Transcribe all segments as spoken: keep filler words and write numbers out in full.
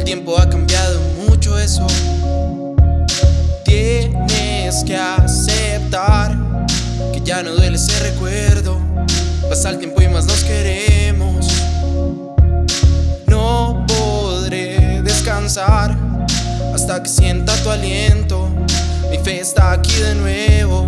tiempo ha cambiado mucho eso. Tienes que aceptar que ya no duele ese recuerdo. Pasa el tiempo y más nos queremos. No podré descansar hasta que sienta tu aliento. Mi fe está aquí de nuevo.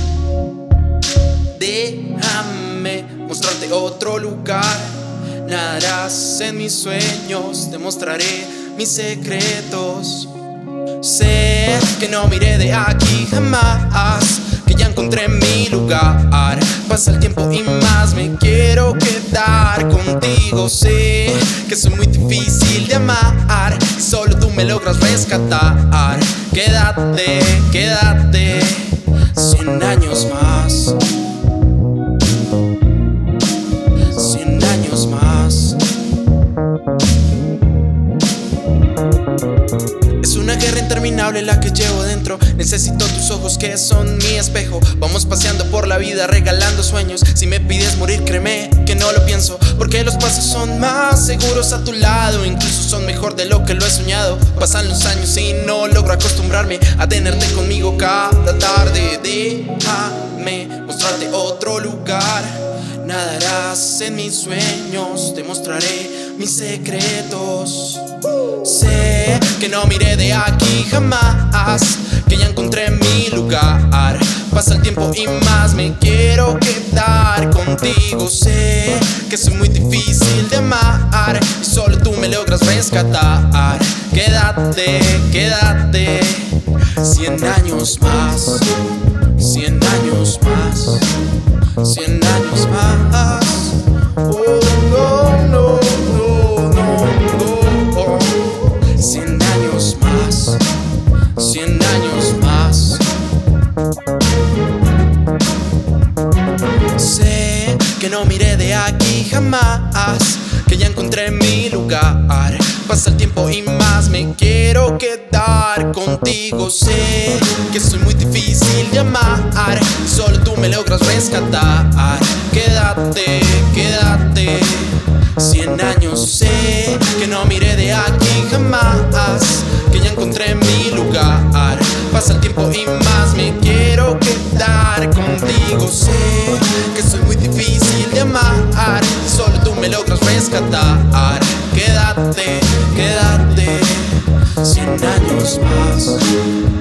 Déjame mostrarte otro lugar. Nadarás en mis sueños, te mostraré mis secretos. Sé que no miré de aquí jamás, que ya encontré mi lugar. Pasa el tiempo y más me quiero quedar contigo. Sé que soy muy difícil de amar y solo tú me logras rescatar. Quédate, quédate cien años más. Cien años más. Es una guerra interminable la que llevo dentro. Necesito tus ojos que son mi espejo. Vamos paseando por la vida regalando sueños. Si me pides morir, créeme que no lo pienso, porque los pasos son más seguros a tu lado. Incluso son mejor de lo que lo he soñado. Pasan los años y no logro acostumbrarme a tenerte conmigo cada tarde. Déjame mostrarte otro lugar. Nadarás en mis sueños, te mostraré mis secretos. Sé que no miré de aquí jamás, que ya encontré mi lugar. Pasa el tiempo y más me quiero quedar contigo. Sé que soy muy difícil de amar y solo tú me logras rescatar. Quédate, quédate cien años más. Cien años más. Cien años más. Oh, no, no, no, no, no. Cien años más. Cien años más. Sé que no miré de aquí jamás, que ya encontré mi lugar. Pasa el tiempo y más me quiero quedar contigo. Sé que soy muy difícil de amar y solo tú me logras rescatar. Quédate, quédate cien años. Sé que no miré de aquí jamás, que ya encontré mi lugar. Pasa el tiempo y más me quiero quedar contigo. Sé que soy muy difícil de amar y solo tú me logras rescatar. Quédate, quédate cien años más.